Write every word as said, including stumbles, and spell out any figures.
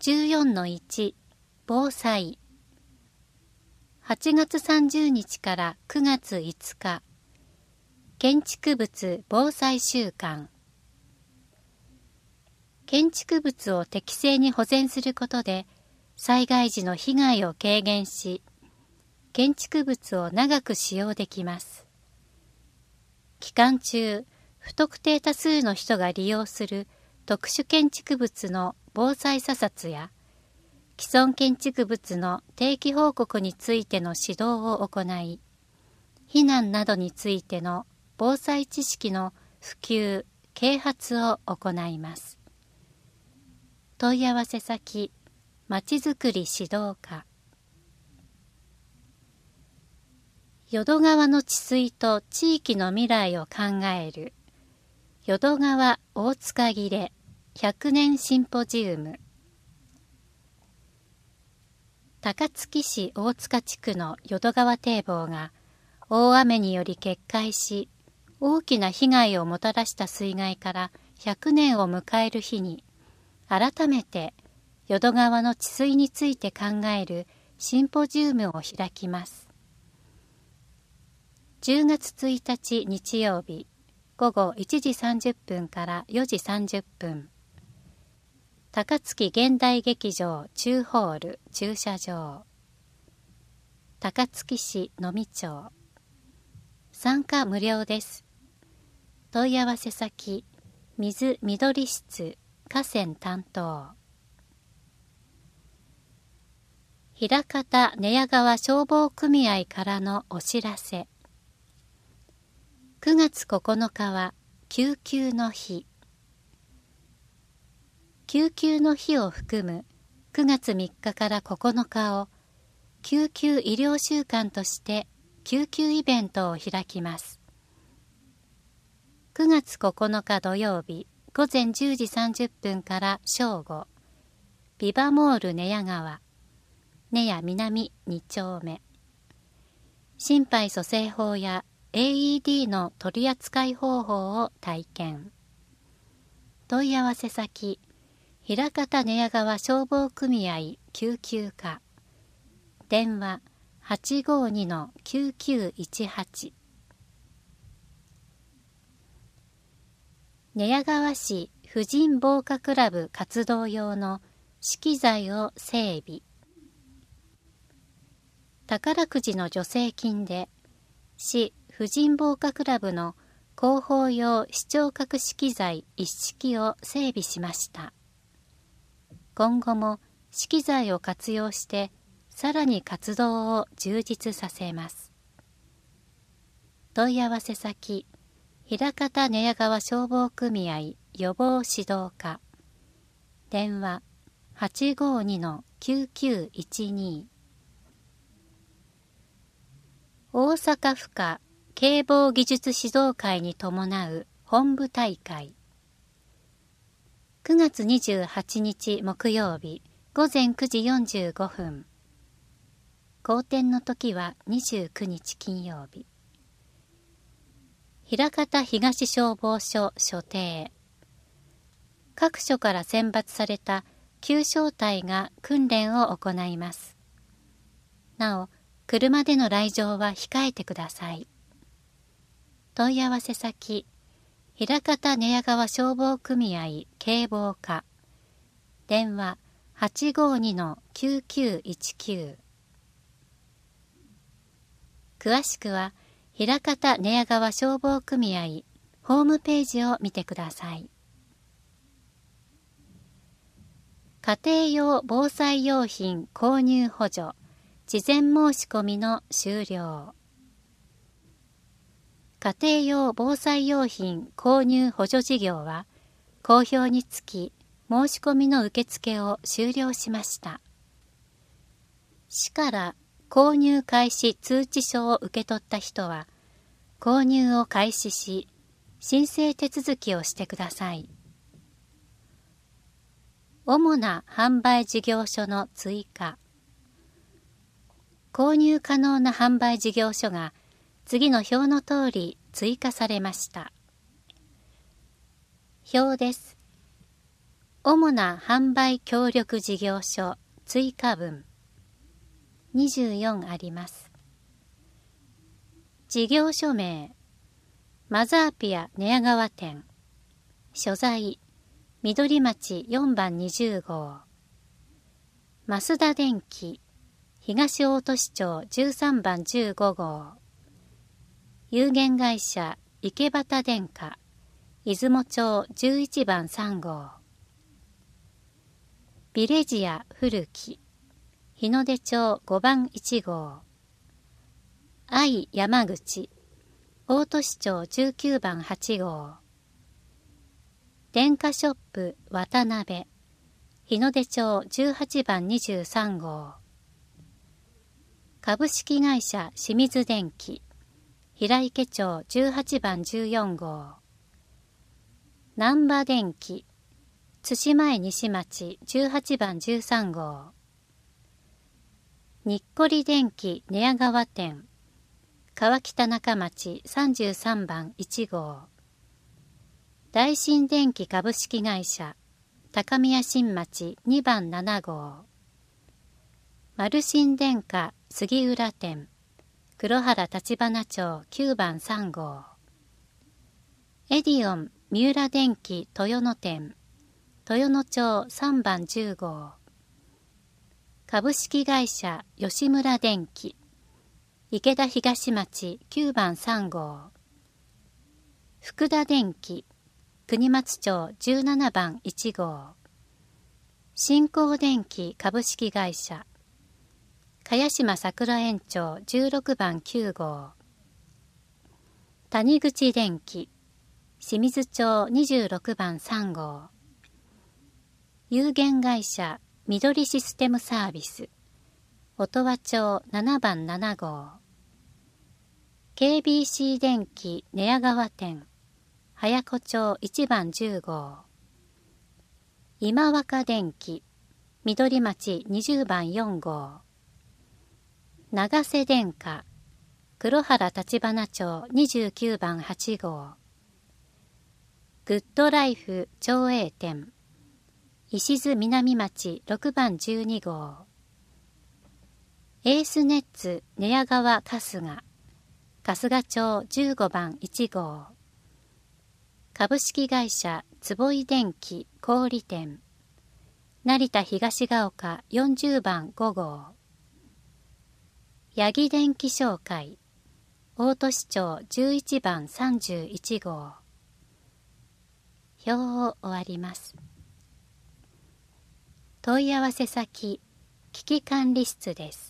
じゅうよんのいち 防災。はちがつさんじゅうにちからくがついつか、建築物防災週間。建築物を適正に保全することで災害時の被害を軽減し、建築物を長く使用できます。期間中、不特定多数の人が利用する特殊建築物の防災査察や、既存建築物の定期報告についての指導を行い、避難などについての防災知識の普及・啓発を行います。問い合わせ先、まちづくり指導課。淀川の治水と地域の未来を考える淀川大塚切れひゃくねんシンポジウム。高槻市大塚地区の淀川堤防が大雨により決壊し、大きな被害をもたらした水害からひゃくねんを迎える日に、改めて淀川の治水について考えるシンポジウムを開きます。じゅうがつついたち日曜日、午後いちじさんじゅっぷんからよじさんじゅっぷん。高槻現代劇場中ホール駐車場。高槻市野見町。参加無料です。問い合わせ先、水緑室河川担当。枚方寝屋川消防組合からのお知らせ。くがつここのかは救急の日。救急の日を含むくがつみっかからここのかを救急医療週間として救急イベントを開きます。くがつここのか土曜日午前じゅうじさんじゅっぷんから正午、ビバモール寝屋川、寝屋南に丁目。心肺蘇生法や エーイーディー の取り扱い方法を体験。問い合わせ先、枚方寝屋川消防組合救急課。電話 はちごにのきゅうきゅういちはち。寝屋川市婦人防火クラブ活動用の資機材を整備。宝くじの助成金で市婦人防火クラブの広報用視聴覚資機材一式を整備しました。今後も資機材を活用してさらに活動を充実させます。問い合わせ先、枚方寝屋川消防組合予防指導課。電話 はちごにのきゅうきゅういちに。大阪府下警防技術指導会に伴う本部大会。くがつにじゅうはちにち木曜日午前くじよんじゅうごふん。公展の時はにじゅうくにち金曜日。枚方東消防署所定。各所から選抜された急小隊が訓練を行います。なお、車での来場は控えてください。問い合わせ先、枚方寝屋川消防組合警防課。電話 はちごにのきゅうきゅういちきゅう。詳しくは枚方寝屋川消防組合ホームページを見てください。家庭用防災用品購入補助事前申し込みの終了。家庭用防災用品購入補助事業は公表につき申し込みの受付を終了しました。市から購入開始通知書を受け取った人は購入を開始し申請手続きをしてください。主な販売事業所の追加。購入可能な販売事業所が次の表の通り追加されました。表です。 主な販売協力事業所追加分にじゅうよんあります。事業所名マザーピア寝屋川店、所在緑町よんばんにじゅう号、増田電機東大都市町じゅうさんばんじゅうご号、有限会社池端電化出雲町じゅういちばんさん号、ビレジア古木日の出町ごばんいち号、愛山口大都市町じゅうきゅうばんはち号、電化ショップ渡辺日の出町じゅうはちばんにじゅうさん号、株式会社清水電機平池町じゅうはちばんじゅうよん号、難波電機津島江西町じゅうはちばんじゅうさん号、にっこり電機寝屋川店川北中町さんじゅうさんばんいち号、大新電機株式会社高宮新町にばんなな号、マルシン電化杉浦店黒原立花町きゅうばんさん号、エディオン三浦電機豊野店豊野町さんばんじゅう号、株式会社吉村電機池田東町きゅうばんさん号、福田電機国松町じゅうななばんいち号、新興電機株式会社茅島桜園町じゅうろくばんきゅう号、谷口電機清水町にじゅうろくばんさん号、有限会社緑システムサービス音羽町ななばんなな号、ケービーシー 電機寝屋川店早子町いちばんじゅう号、今若電機緑町にじゅうばんよん号、長瀬電化黒原立花町にじゅうきゅうばんはち号、グッドライフ町営店石津南町ろくばんじゅうに号、エースネッツ寝屋川春日春日町じゅうごばんいち号、株式会社坪井電機小売店成田東が丘よんじゅうばんご号、八木電機商会大都市町じゅういちばんさんじゅういち号。表を終わります。問い合わせ先危機管理室です。